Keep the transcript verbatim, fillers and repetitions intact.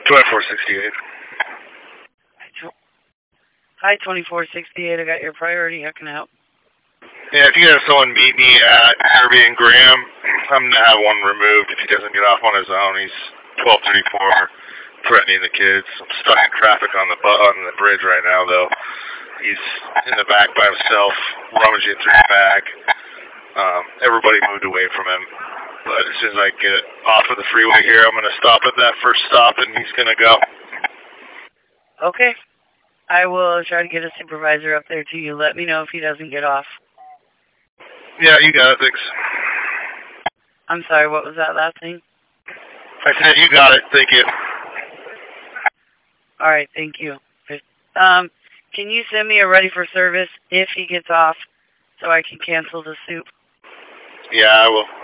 twenty-four sixty-eight. Hi, twenty-four sixty-eight. I got your priority. How can I help? Yeah, if you can have someone meet me at Herbie and Graham, I'm going to have one removed if he doesn't get off on his own. He's twelve thirty-four, threatening the kids. I'm stuck in traffic on the bu- on the bridge right now, though. He's in the back by himself, rummaging through the bag. Um, everybody moved away from him. But as soon as I get off of the freeway here, I'm going to stop at that first stop, and he's going to go. Okay. I will try to get a supervisor up there to you. Let me know if he doesn't get off. Yeah, you got it. Thanks. I'm sorry, what was that last thing? I said you got it. Thank you. All right, thank you. Um, can you send me a ready for service if he gets off so I can cancel the soup? Yeah, I will.